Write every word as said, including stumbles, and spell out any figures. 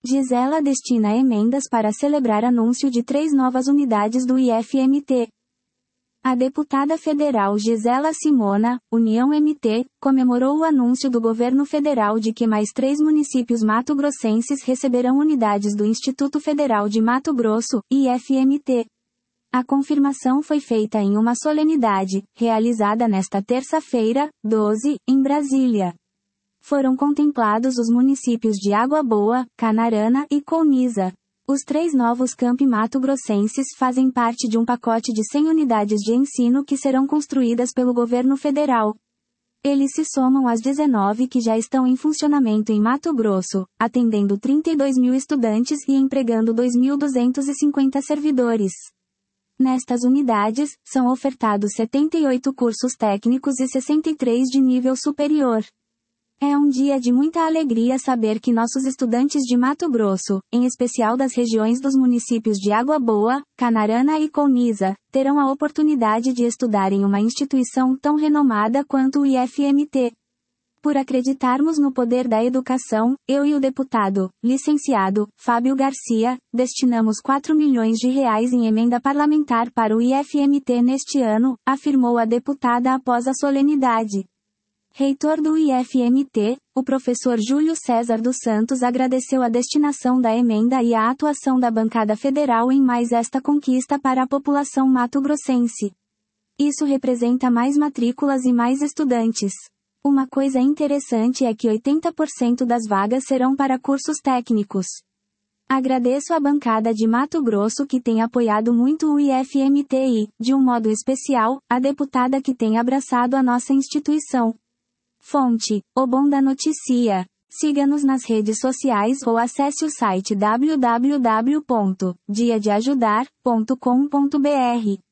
Gisela destina emendas para celebrar anúncio de três novas unidades do I F M T. A deputada federal Gisela Simona, União M T, comemorou o anúncio do governo federal de que mais três municípios mato-grossenses receberão unidades do Instituto Federal de Mato Grosso, I F M T. A confirmação foi feita em uma solenidade, realizada nesta terça-feira, doze, em Brasília. Foram contemplados os municípios de Água Boa, Canarana e Colniza. Os três novos campi mato-grossenses fazem parte de um pacote de cem unidades de ensino que serão construídas pelo governo federal. Eles se somam às dezenove que já estão em funcionamento em Mato Grosso, atendendo trinta e dois mil estudantes e empregando dois mil duzentos e cinquenta servidores. Nestas unidades, são ofertados setenta e oito cursos técnicos e sessenta e três de nível superior. É um dia de muita alegria saber que nossos estudantes de Mato Grosso, em especial das regiões dos municípios de Água Boa, Canarana e Colniza, terão a oportunidade de estudar em uma instituição tão renomada quanto o I F M T. Por acreditarmos no poder da educação, eu e o deputado, licenciado, Fábio Garcia, destinamos quatro milhões de reais em emenda parlamentar para o I F M T neste ano, afirmou a deputada após a solenidade. Reitor do I F M T, o professor Júlio César dos Santos agradeceu a destinação da emenda e a atuação da bancada federal em mais esta conquista para a população mato-grossense. Isso representa mais matrículas e mais estudantes. Uma coisa interessante é que oitenta por cento das vagas serão para cursos técnicos. Agradeço à bancada de Mato Grosso que tem apoiado muito o I F M T e, de um modo especial, a deputada que tem abraçado a nossa instituição. Fonte: O Bom da Notícia. Siga-nos nas redes sociais ou acesse o site w w w ponto dia de ajudar ponto com ponto b r.